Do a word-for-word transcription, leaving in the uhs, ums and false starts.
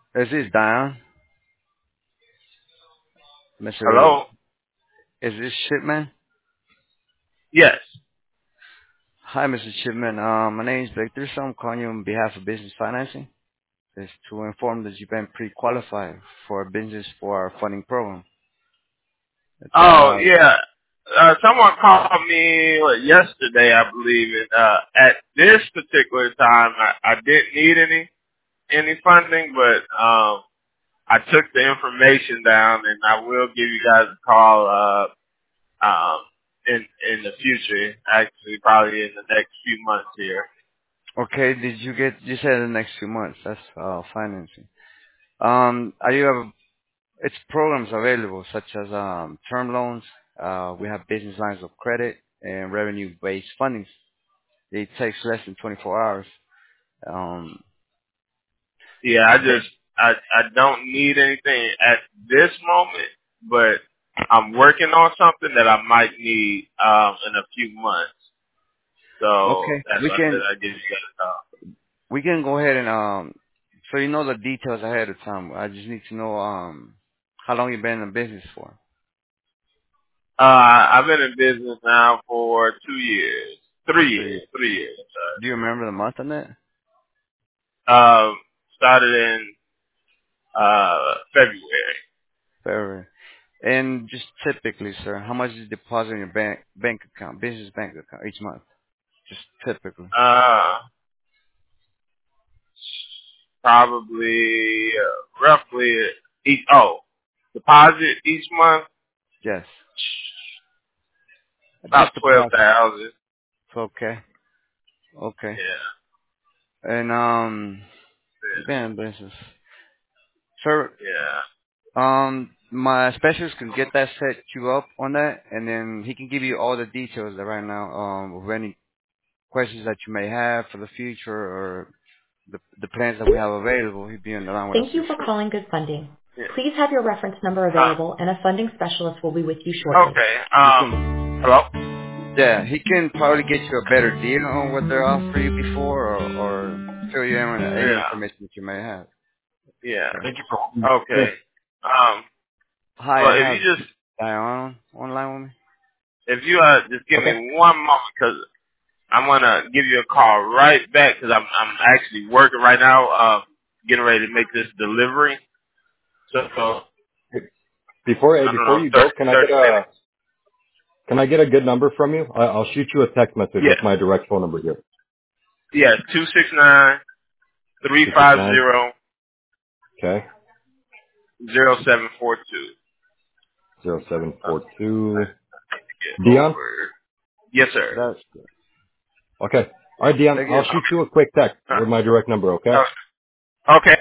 Is this Dion? mister Hello? Is this Shipman? Yes. Hi, mister Shipman. Um, my name is Victor, so I'm calling you on behalf of Business Financing. It's to inform that you've been pre-qualified for a business for our funding program. It's Oh, uh, yeah. Uh, someone called me what, yesterday, I believe. And, uh, at this particular time, I, I didn't need any, any funding, but, um, I took the information down and I will give you guys a call, uh, um, in, in the future, actually probably in the next few months here. okay. Did you get? You said the next few months. That's uh, financing. Um, are you have? It's programs available such as um, term loans. Uh, we have business lines of credit and revenue-based funding. It takes less than twenty-four hours. Um, Yeah, I just I I don't need anything at this moment, but I'm working on something that I might need um in a few months. So okay, that's we why I said can I give you guys a call. we can go ahead and um, so you know the details ahead of time. I just need to know um, how long you've been in business for. Uh, I've been in business now for two years, three So you, years, three years. do you remember the month on that? Sorry. Um, started in uh February. February. And just typically, sir, how much is deposit in your bank bank account, business bank account each month? Just typically. Uh, probably uh, roughly each oh deposit each month Yes. about Just twelve deposit. thousand. Okay. Okay. Yeah. And um, you've been in business, sir. Yeah. Um, my specialist can get that set you up on that, and then he can give you all the details that right now, um, of any questions that you may have for the future or the the plans that we have available. He'll be on the line with us Thank for you for sure. calling Good Funding. Yeah. Please have your reference number Uh, available and a funding specialist will be with you shortly. okay. He can, Um. Hello. yeah, he can probably get you a better deal on what they're offering you before, or, or fill you in on any Yeah. information that you may have. Yeah. Okay. Thank you for. Okay. Um. Hi, Well, I if have you just Diane online with me. if you uh just give Okay. me one moment, cause I'm gonna give you a call right back, cause I'm I'm actually working right now, uh, getting ready to make this delivery. So, so Before hey, I don't before know, you go, thirty, can I get thirty a minutes. can I get a good number from you? I, I'll shoot you a text message with Yeah. my direct phone number here. Yeah. Two six nine three Two six five nine. zero Okay. zero seven four two. Zero seven Uh, four two. get Dion. over. Yes, sir. That's good. Okay. All right, Dion. I'll Again, shoot you a quick text Uh, with my direct number. Okay. uh, okay.